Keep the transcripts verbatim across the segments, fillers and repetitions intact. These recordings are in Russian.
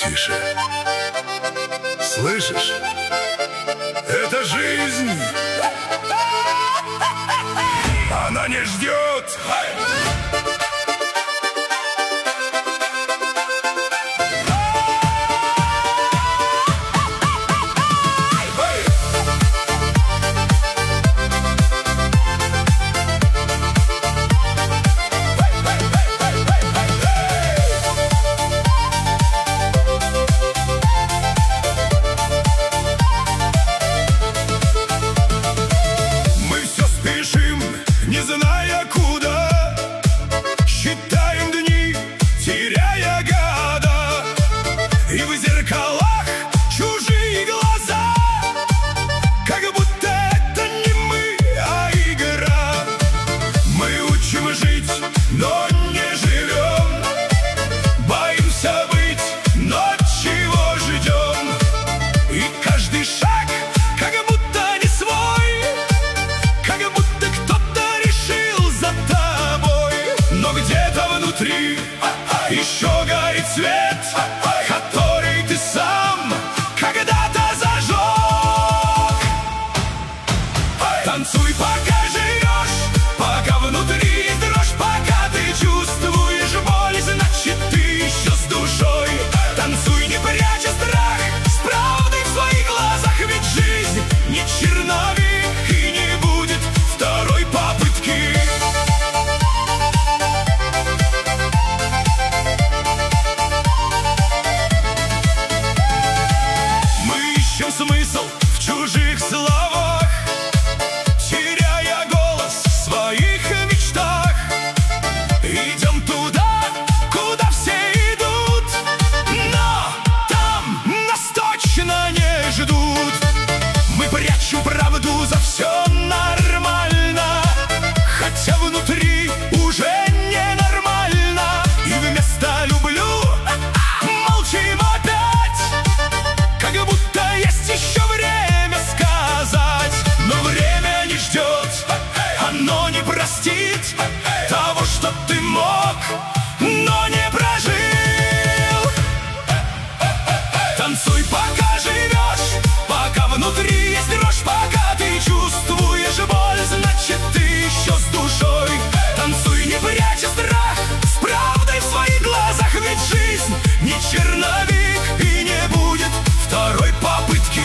тише. Слышишь? Это жизнь. Она не ждет. Не зная куда, считаем дни, теряя года. И в зеркалах чужие глаза, как будто это не мы, а игра. Мы учим жить, но не живем. Боимся быть, но чего ждем? И каждый шаг как будто не свой, как будто кто-то за тобой. Но где-то внутри еще горит свет, который ты сам когда-то зажег. Танцуй, пока живешь, пока внутри есть дрожь, пока ты чувствуешь боль, значит ты еще с душой. Танцуй, не пряча страх, с правдой в своих глазах, ведь жизнь не черновик и не будет второй попытки. Смысл в чужих словах, теряя голос в своих мечтах. Идем туда, куда все идут, но там нас точно не ждут. Мы прячем правду за все нормально, хотя внутри уже ненормально. И вместо «люблю» молчим опять, как будто есть еще время сказать. Но время не ждет, оно не простит того, что ты мог, но не прожил. Танцуй, пока живешь, пока внутри есть дрожь, пока ты чувствуешь боль, значит ты еще с душой. Танцуй, не пряча страх, с правдой в своих глазах, ведь жизнь не черновик и не будет второй попытки.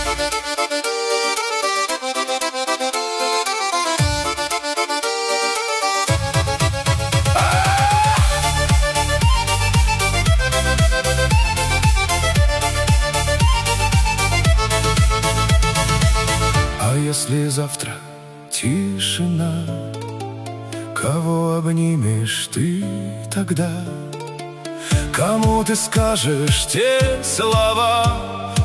А если завтра тишина, кого обнимешь ты тогда? Кому ты скажешь те слова,